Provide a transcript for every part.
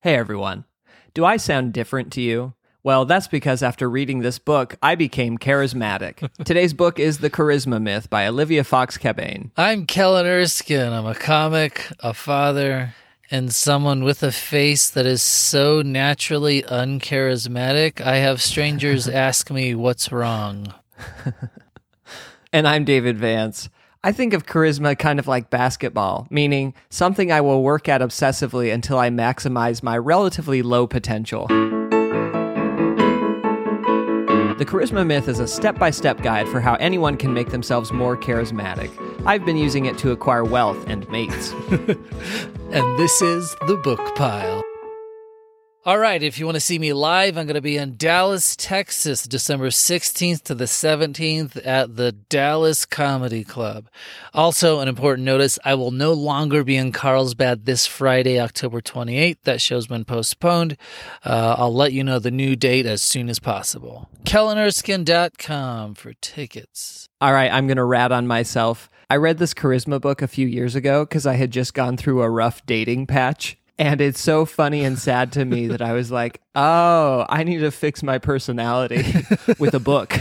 Hey everyone. Do I sound different to you? Well, that's because after reading this book, I became charismatic. Today's book is The Charisma Myth by Olivia Fox Cabane. I'm Kellen Erskine. I'm a comic, a father, and someone with a face that is so naturally uncharismatic, I have strangers ask me what's wrong. And I'm David Vance. I think of charisma kind of like basketball, meaning something I will work at obsessively until I maximize my relatively low potential. The Charisma Myth is a step-by-step guide for how anyone can make themselves more charismatic. I've been using it to acquire wealth and mates. And this is The Book Pile. All right, if you want to see me live, I'm going to be in Dallas, Texas, December 16th to the 17th at the Dallas Comedy Club. Also, an important notice, I will no longer be in Carlsbad this Friday, October 28th. That show's been postponed. I'll let you know the new date as soon as possible. KellenErskine.com for tickets. All right, I'm going to rat on myself. I read this charisma book a few years ago because I had just gone through a rough dating patch. And it's so funny and sad to me that I was like, oh, I need to fix my personality with a book.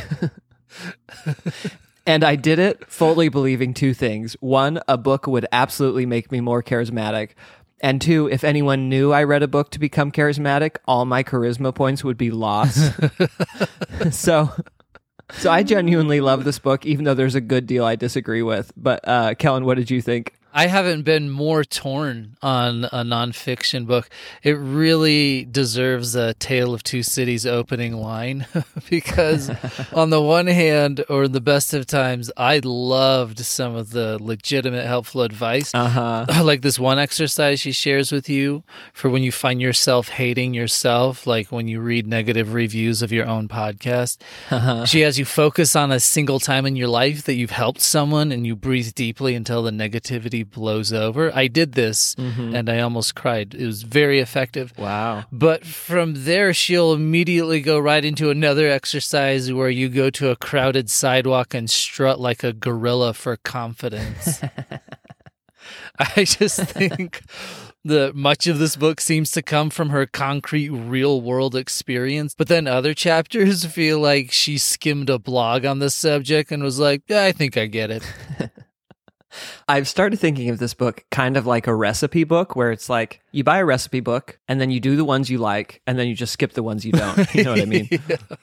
And I did it fully believing two things. One, a book would absolutely make me more charismatic. And two, if anyone knew I read a book to become charismatic, all my charisma points would be lost. So I genuinely love this book, even though there's a good deal I disagree with. But Kellen, what did you think? I haven't been more torn on a nonfiction book. It really deserves a Tale of Two Cities opening line because on the one hand, or in the best of times, I loved some of the legitimate helpful advice. Like this one exercise she shares with you for when you find yourself hating yourself, like when you read negative reviews of your own podcast. She has you focus on a single time in your life that you've helped someone and you breathe deeply until the negativity blows over. I did this and I almost cried. It was very effective. Wow. But from there, she'll immediately go right into another exercise where you go to a crowded sidewalk and strut like a gorilla for confidence. I just think that much of this book seems to come from her concrete real-world experience, but then other chapters feel like she skimmed a blog on this subject and was like, yeah, I think I get it. I've started thinking of this book kind of like a recipe book where it's like you buy a recipe book and then you do the ones you like and then you just skip the ones you don't. You know what I mean?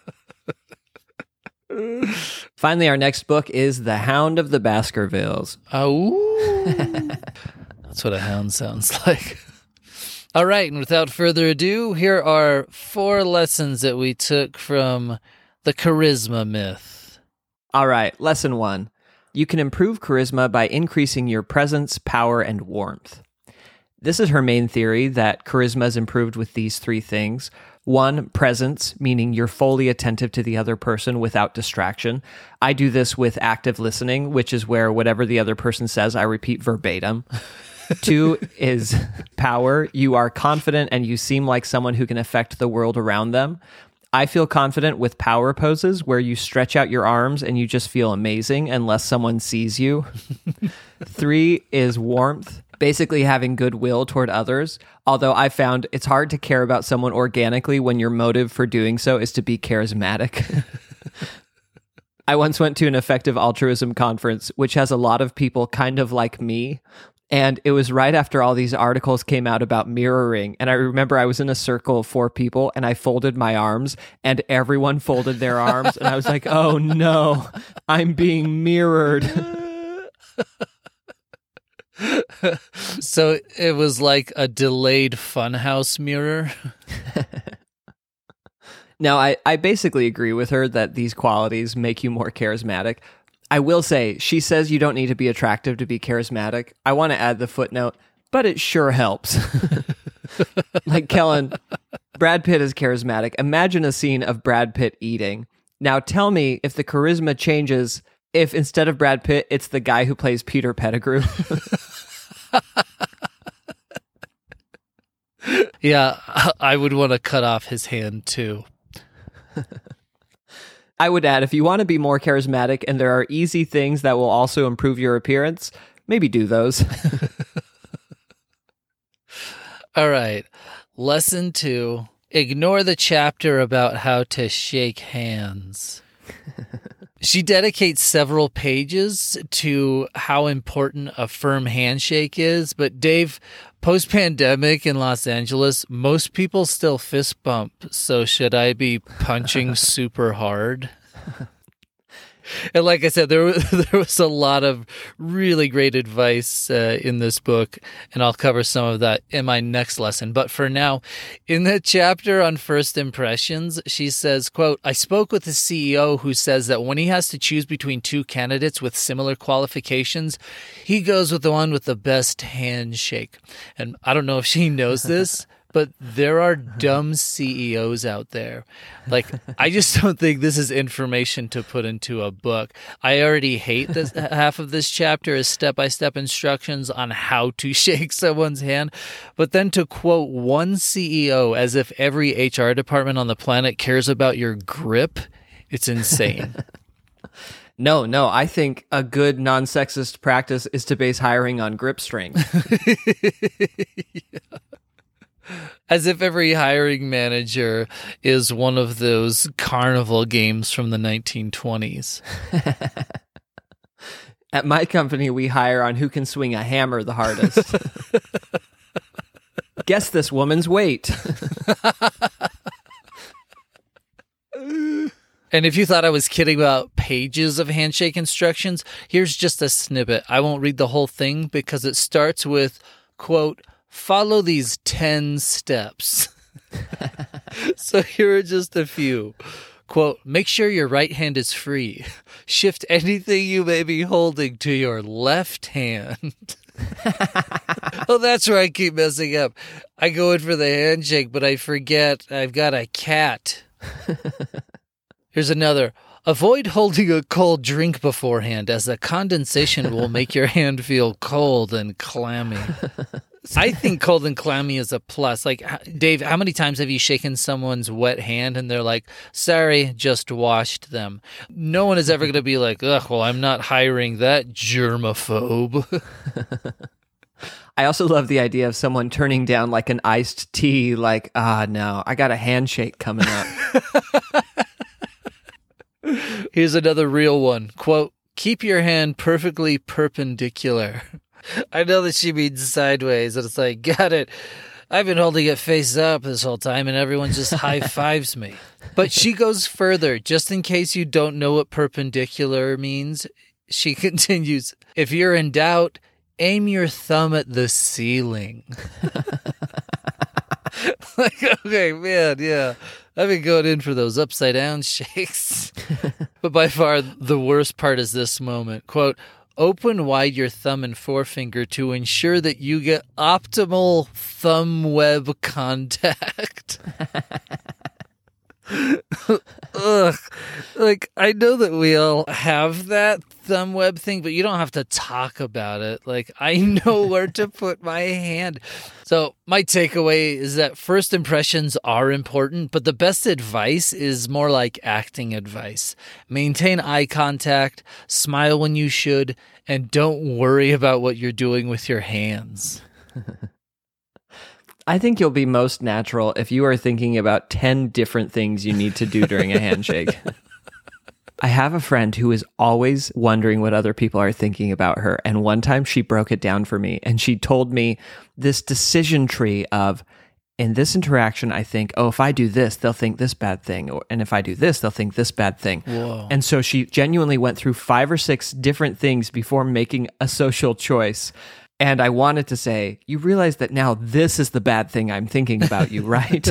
Yeah. Finally, our next book is The Hound of the Baskervilles. Oh, that's what a hound sounds like. All right, and without further ado, here are 4 lessons that we took from The Charisma Myth. All right, lesson 1. You can improve charisma by increasing your presence, power, and warmth. This is her main theory, that charisma is improved with these 3 things. 1, presence, meaning you're fully attentive to the other person without distraction. I do this with active listening, which is where whatever the other person says, I repeat verbatim. 2 is power. You are confident and you seem like someone who can affect the world around them. I feel confident with power poses where you stretch out your arms and you just feel amazing unless someone sees you. 3 is warmth, basically having goodwill toward others. Although I found it's hard to care about someone organically when your motive for doing so is to be charismatic. I once went to an effective altruism conference, which has a lot of people kind of like me. And it was right after all these articles came out about mirroring. And I remember I was in a circle of 4 people and I folded my arms and everyone folded their arms. And I was like, oh no, I'm being mirrored. So it was like a delayed funhouse mirror. Now, I basically agree with her that these qualities make you more charismatic. I will say, she says you don't need to be attractive to be charismatic. I want to add the footnote, but it sure helps. Like Kellen, Brad Pitt is charismatic. Imagine a scene of Brad Pitt eating. Now tell me if the charisma changes if instead of Brad Pitt, it's the guy who plays Peter Pettigrew. Yeah, I would want to cut off his hand too. I would add, if you want to be more charismatic and there are easy things that will also improve your appearance, maybe do those. All right. Lesson 2, ignore the chapter about how to shake hands. She dedicates several pages to how important a firm handshake is, but Dave, post-pandemic in Los Angeles, most people still fist bump, so should I be punching super hard? And like I said, there was a lot of really great advice in this book, and I'll cover some of that in my next lesson. But for now, in the chapter on first impressions, she says, quote, I spoke with a CEO who says that when he has to choose between two candidates with similar qualifications, he goes with the one with the best handshake. And I don't know if she knows this, but there are dumb CEOs out there. Like, I just don't think this is information to put into a book. I already hate this. Half of this chapter is step-by-step instructions on how to shake someone's hand. But then to quote one CEO as if every HR department on the planet cares about your grip, it's insane. No, I think a good non-sexist practice is to base hiring on grip strength. Yeah. As if every hiring manager is one of those carnival games from the 1920s. At my company, we hire on who can swing a hammer the hardest. Guess this woman's weight. And if you thought I was kidding about pages of handshake instructions, here's just a snippet. I won't read the whole thing because it starts with, quote, follow these 10 steps. So here are just a few. Quote, make sure your right hand is free. Shift anything you may be holding to your left hand. Oh, that's where I keep messing up. I go in for the handshake, but I forget I've got a cat. Here's another. Avoid holding a cold drink beforehand, as the condensation will make your hand feel cold and clammy. I think cold and clammy is a plus. Like, Dave, how many times have you shaken someone's wet hand and they're like, sorry, just washed them? No one is ever going to be like, ugh, well, I'm not hiring that germaphobe. I also love the idea of someone turning down like an iced tea, like, no, I got a handshake coming up. Here's another real one. Quote, keep your hand perfectly perpendicular. I know that she means sideways, and it's like, got it. I've been holding it face up this whole time, and everyone just high-fives me. But she goes further. Just in case you don't know what perpendicular means, she continues, if you're in doubt, aim your thumb at the ceiling. Like, okay, man, yeah. I've been going in for those upside-down shakes. But by far, the worst part is this moment. Quote, open wide your thumb and forefinger to ensure that you get optimal thumb web contact. Ugh. Like, I know that we all have that thumb web thing, but you don't have to talk about it. Like, I know where to put my hand. So my takeaway is that first impressions are important, but the best advice is more like acting advice. Maintain eye contact, smile when you should, and don't worry about what you're doing with your hands. I think you'll be most natural if you are thinking about 10 different things you need to do during a handshake. I have a friend who is always wondering what other people are thinking about her. And one time she broke it down for me and she told me this decision tree of, in this interaction, I think, oh, if I do this, they'll think this bad thing. And if I do this, they'll think this bad thing. Whoa. And so she genuinely went through 5 or 6 different things before making a social choice. And I wanted to say, you realize that now this is the bad thing I'm thinking about you, right?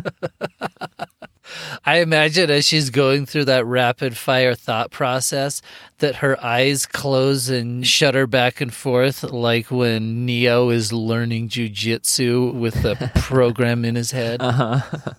I imagine as she's going through that rapid fire thought process that her eyes close and shudder back and forth like when Neo is learning jujitsu with the program in his head. Uh-huh.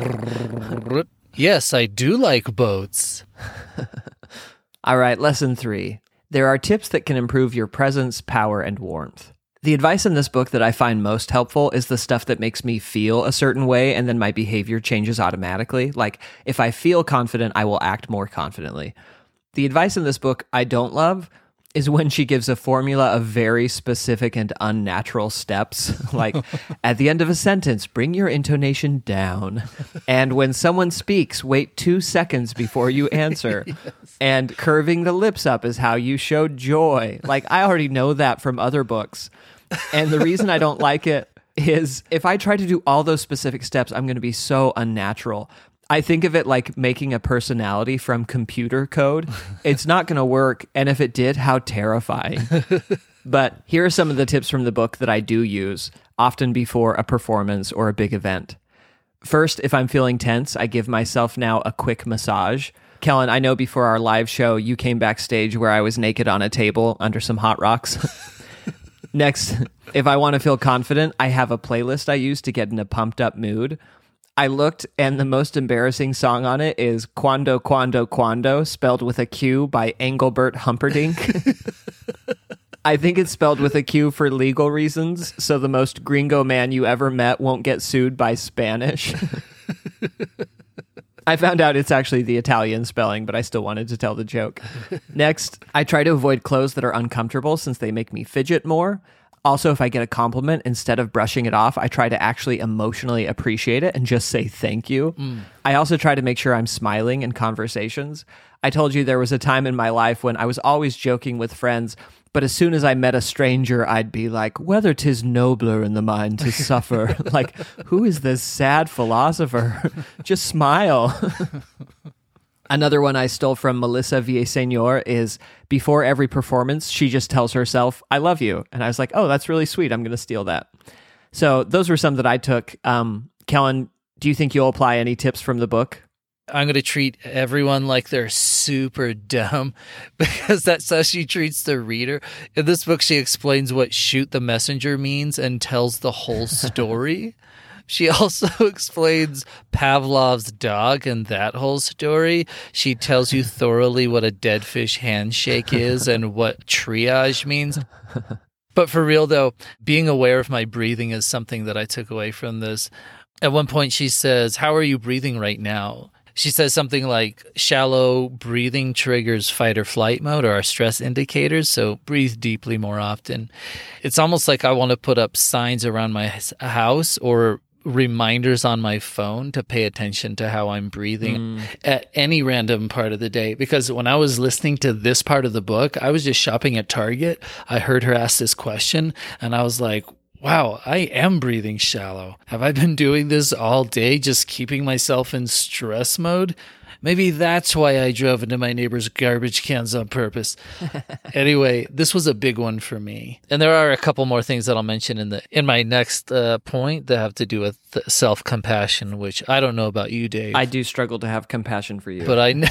Yes, I do like boats. All right, lesson 3. There are tips that can improve your presence, power, and warmth. The advice in this book that I find most helpful is the stuff that makes me feel a certain way and then my behavior changes automatically. Like, if I feel confident, I will act more confidently. The advice in this book I don't love is when she gives a formula of very specific and unnatural steps, like at the end of a sentence, bring your intonation down. And when someone speaks, wait 2 seconds before you answer. Yes. And curving the lips up is how you show joy. Like, I already know that from other books. And the reason I don't like it is if I try to do all those specific steps, I'm going to be so unnatural. I think of it like making a personality from computer code. It's not going to work. And if it did, how terrifying. But here are some of the tips from the book that I do use, often before a performance or a big event. First, if I'm feeling tense, I give myself now a quick massage. Kellen, I know before our live show, you came backstage where I was naked on a table under some hot rocks. Next, if I want to feel confident, I have a playlist I use to get in a pumped up mood. I looked, and the most embarrassing song on it is Quando, Quando, Quando, spelled with a Q by Engelbert Humperdinck. I think it's spelled with a Q for legal reasons, so the most gringo man you ever met won't get sued by Spanish. I found out it's actually the Italian spelling, but I still wanted to tell the joke. Next, I try to avoid clothes that are uncomfortable since they make me fidget more. Also, if I get a compliment, instead of brushing it off, I try to actually emotionally appreciate it and just say thank you. I also try to make sure I'm smiling in conversations. I told you there was a time in my life when I was always joking with friends, but as soon as I met a stranger, I'd be like, whether 'tis nobler in the mind to suffer. Like, who is this sad philosopher? Just smile. Another one I stole from Melissa Villaseñor is before every performance, she just tells herself, I love you. And I was like, oh, that's really sweet. I'm going to steal that. So those were some that I took. Kellen, do you think you'll apply any tips from the book? I'm going to treat everyone like they're super dumb because that's how she treats the reader. In this book, she explains what shoot the messenger means and tells the whole story. She also explains Pavlov's dog and that whole story. She tells you thoroughly what a dead fish handshake is and what triage means. But for real, though, being aware of my breathing is something that I took away from this. At one point, she says, how are you breathing right now? She says something like, shallow breathing triggers fight or flight mode or our stress indicators, so breathe deeply more often. It's almost like I want to put up signs around my house or reminders on my phone to pay attention to how I'm breathing at any random part of the day. Because when I was listening to this part of the book, I was just shopping at Target. I heard her ask this question and I was like, wow, I am breathing shallow. Have I been doing this all day, just keeping myself in stress mode? Maybe that's why I drove into my neighbor's garbage cans on purpose. Anyway, this was a big one for me. And there are a couple more things that I'll mention in my next point that have to do with self-compassion, which I don't know about you, Dave. I do struggle to have compassion for you. But I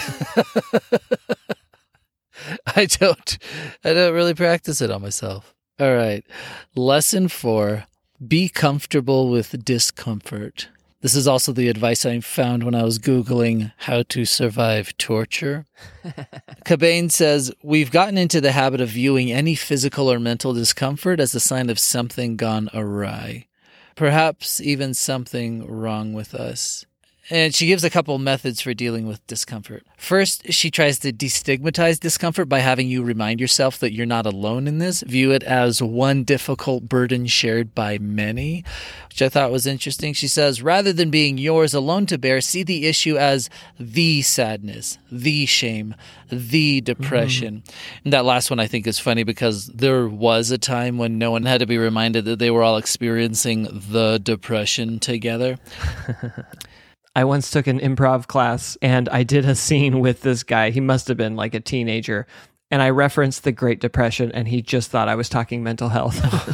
don't really practice it on myself. All right. Lesson 4, be comfortable with discomfort. This is also the advice I found when I was Googling how to survive torture. Cobain says, we've gotten into the habit of viewing any physical or mental discomfort as a sign of something gone awry. Perhaps even something wrong with us. And she gives a couple methods for dealing with discomfort. First, she tries to destigmatize discomfort by having you remind yourself that you're not alone in this. View it as one difficult burden shared by many, which I thought was interesting. She says, rather than being yours alone to bear, see the issue as the sadness, the shame, the depression. And that last one I think is funny because there was a time when no one had to be reminded that they were all experiencing the depression together. I once took an improv class and I did a scene with this guy. He must have been like a teenager. And I referenced the Great Depression and he just thought I was talking mental health.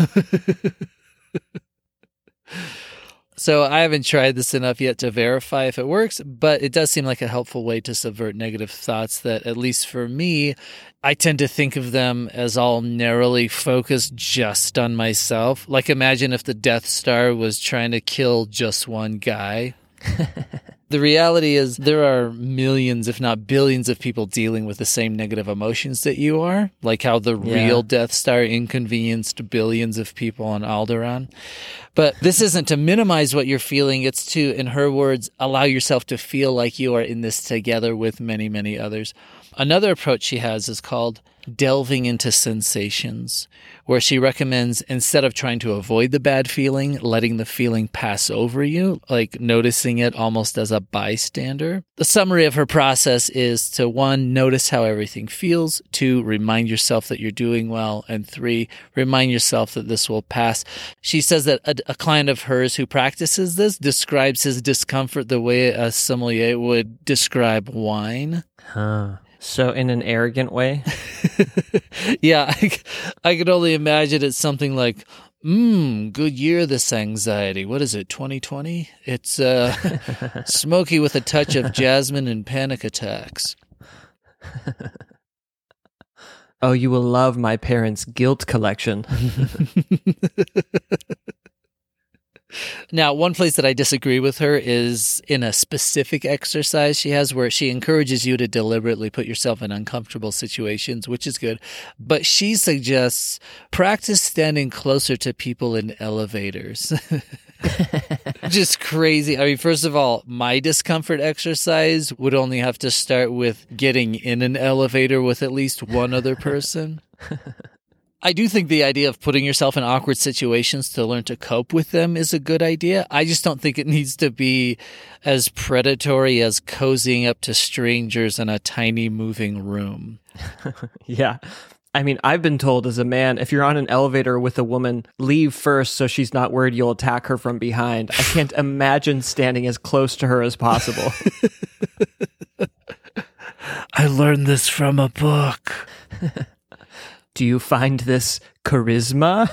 So I haven't tried this enough yet to verify if it works, but it does seem like a helpful way to subvert negative thoughts that, at least for me, I tend to think of them as all narrowly focused just on myself. Like imagine if the Death Star was trying to kill just one guy. The reality is there are millions, if not billions, of people dealing with the same negative emotions that you are, like how the real Death Star inconvenienced billions of people on Alderaan. But this isn't to minimize what you're feeling. It's to, in her words, allow yourself to feel like you are in this together with many, many others. Another approach she has is called delving into sensations, where she recommends instead of trying to avoid the bad feeling, letting the feeling pass over you, like noticing it almost as a bystander. The summary of her process is to 1, notice how everything feels, 2, remind yourself that you're doing well, and 3, remind yourself that this will pass. She says that a client of hers who practices this describes his discomfort the way a sommelier would describe wine. Huh. So in an arrogant way? Yeah, I could only imagine it's something like, good year, this anxiety. What is it, 2020? It's smoky with a touch of jasmine and panic attacks. Oh, you will love my parents' guilt collection. Now, one place that I disagree with her is in a specific exercise she has where she encourages you to deliberately put yourself in uncomfortable situations, which is good. But she suggests practice standing closer to people in elevators. Just crazy. I mean, first of all, my discomfort exercise would only have to start with getting in an elevator with at least one other person. I do think the idea of putting yourself in awkward situations to learn to cope with them is a good idea. I just don't think it needs to be as predatory as cozying up to strangers in a tiny moving room. Yeah. I mean, I've been told as a man, if you're on an elevator with a woman, leave first so she's not worried you'll attack her from behind. I can't imagine standing as close to her as possible. I learned this from a book. Do you find this charisma?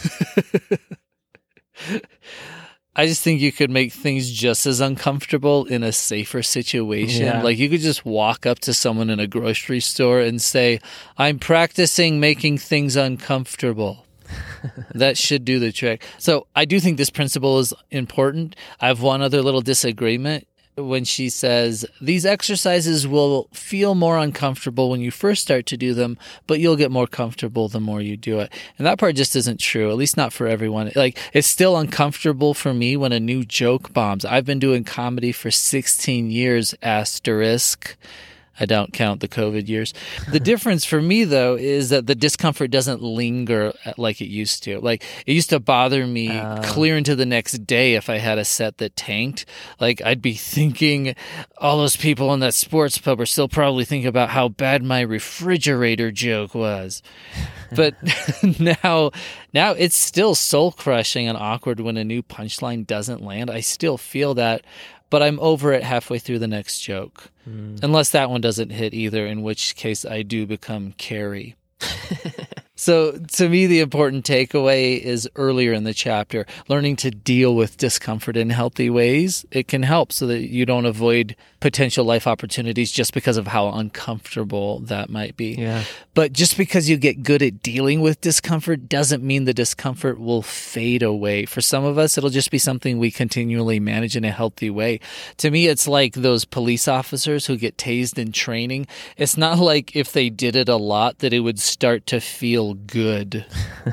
I just think you could make things just as uncomfortable in a safer situation. Yeah. Like you could just walk up to someone in a grocery store and say, I'm practicing making things uncomfortable. That should do the trick. So I do think this principle is important. I have one other little disagreement. When she says, these exercises will feel more uncomfortable when you first start to do them, but you'll get more comfortable the more you do it. And that part just isn't true, at least not for everyone. Like, it's still uncomfortable for me when a new joke bombs. I've been doing comedy for 16 years, asterisk. I don't count the COVID years. The difference for me, though, is that the discomfort doesn't linger like it used to. Like, it used to bother me clear into the next day if I had a set that tanked. Like, I'd be thinking, all those people in that sports pub are still probably thinking about how bad my refrigerator joke was. But now it's still soul-crushing and awkward when a new punchline doesn't land. I still feel that. But I'm over it halfway through the next joke. Unless that one doesn't hit either, in which case I do become Carrie. So to me, the important takeaway is earlier in the chapter, learning to deal with discomfort in healthy ways. It can help so that you don't avoid potential life opportunities just because of how uncomfortable that might be. Yeah. But just because you get good at dealing with discomfort doesn't mean the discomfort will fade away. For some of us, it'll just be something we continually manage in a healthy way. To me, it's like those police officers who get tased in training. It's not like if they did it a lot that it would start to feel good.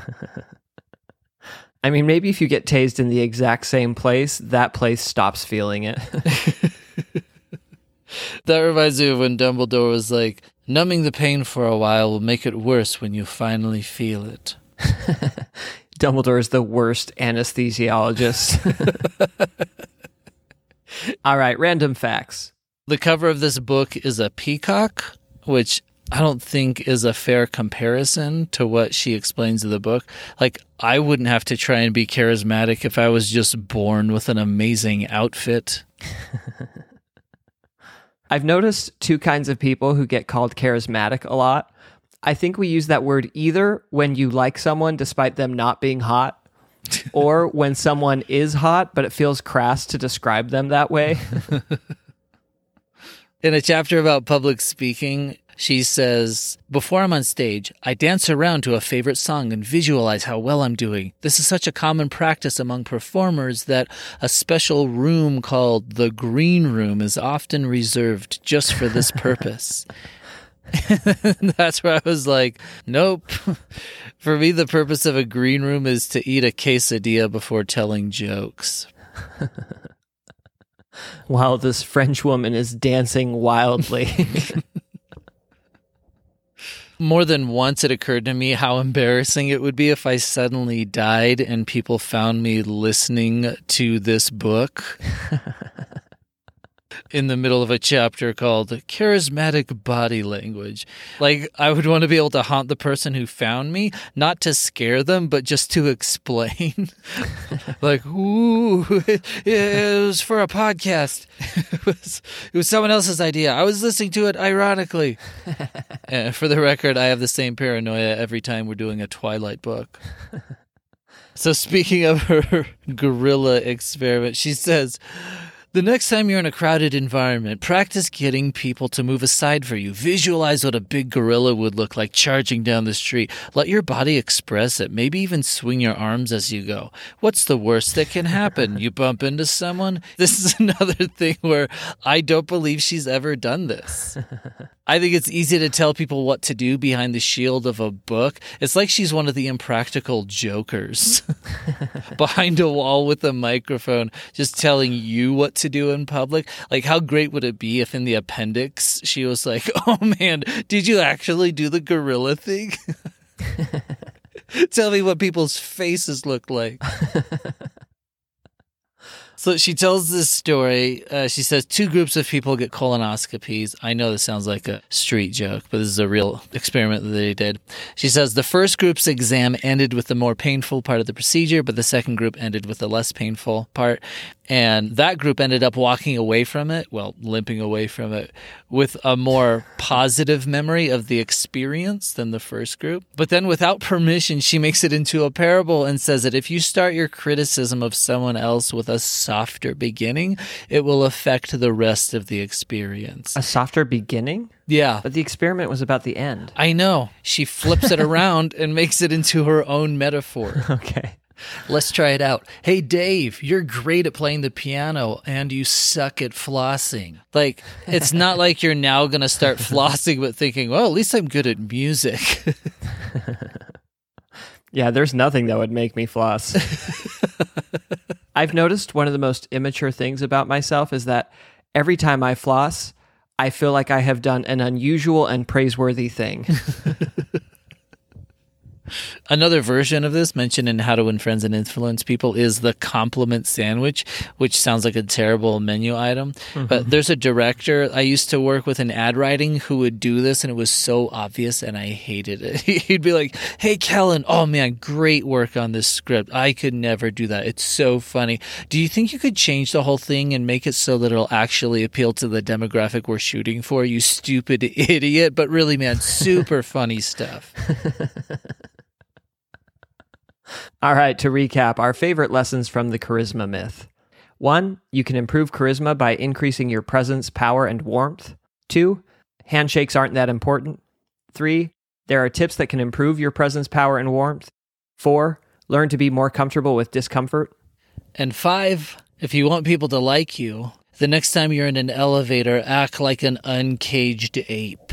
I mean, maybe if you get tased in the exact same place, that place stops feeling it. That reminds me of when Dumbledore was like, numbing the pain for a while will make it worse when you finally feel it. Dumbledore is the worst anesthesiologist. All right, random facts. The cover of this book is a peacock, which I don't think is a fair comparison to what she explains in the book. Like, I wouldn't have to try and be charismatic if I was just born with an amazing outfit. I've noticed two kinds of people who get called charismatic a lot. I think we use that word either when you like someone despite them not being hot, or when someone is hot, but it feels crass to describe them that way. In a chapter about public speaking, she says, before I'm on stage, I dance around to a favorite song and visualize how well I'm doing. This is such a common practice among performers that a special room called the green room is often reserved just for this purpose. That's where I was like, nope. For me, the purpose of a green room is to eat a quesadilla before telling jokes. While this French woman is dancing wildly. More than once it occurred to me how embarrassing it would be if I suddenly died and people found me listening to this book in the middle of a chapter called Charismatic Body Language. Like, I would want to be able to haunt the person who found me, not to scare them, but just to explain. Like, ooh, it was for a podcast. It was someone else's idea. I was listening to it ironically. For the record, I have the same paranoia every time we're doing a Twilight book. So speaking of her gorilla experiment, she says, the next time you're in a crowded environment, practice getting people to move aside for you. Visualize what a big gorilla would look like charging down the street. Let your body express it. Maybe even swing your arms as you go. What's the worst that can happen? You bump into someone? This is another thing where I don't believe she's ever done this. I think it's easy to tell people what to do behind the shield of a book. It's like she's one of the impractical jokers behind a wall with a microphone, just telling you what to do in public. Like, how great would it be if in the appendix she was like, oh man, did you actually do the gorilla thing? Tell me what people's faces look like. So she tells this story. She says 2 groups of people get colonoscopies. I know this sounds like a street joke, but this is a real experiment that they did. She says the first group's exam ended with the more painful part of the procedure, but the second group ended with the less painful part. And that group ended up walking away from it, well, limping away from it, with a more positive memory of the experience than the first group. But then without permission, she makes it into a parable and says that if you start your criticism of someone else with a softer beginning, it will affect the rest of the experience. A softer beginning? Yeah. But the experiment was about the end. I know. She flips it around and makes it into her own metaphor. Okay. Let's try it out. Hey, Dave, you're great at playing the piano and you suck at flossing. Like, it's not like you're now going to start flossing, but thinking, well, at least I'm good at music. Yeah, there's nothing that would make me floss. I've noticed one of the most immature things about myself is that every time I floss, I feel like I have done an unusual and praiseworthy thing. Another version of this mentioned in How to Win Friends and Influence People is the compliment sandwich, which sounds like a terrible menu item. Mm-hmm. But there's a director I used to work with in ad writing who would do this, and it was so obvious, and I hated it. He'd be like, hey, Kellen, oh man, great work on this script. I could never do that. It's so funny. Do you think you could change the whole thing and make it so that it'll actually appeal to the demographic we're shooting for, you stupid idiot? But really, man, super funny stuff. All right, to recap, our favorite lessons from the charisma myth. 1, you can improve charisma by increasing your presence, power, and warmth. 2, handshakes aren't that important. 3, there are tips that can improve your presence, power, and warmth. 4, learn to be more comfortable with discomfort. And 5, if you want people to like you, the next time you're in an elevator, act like an uncaged ape.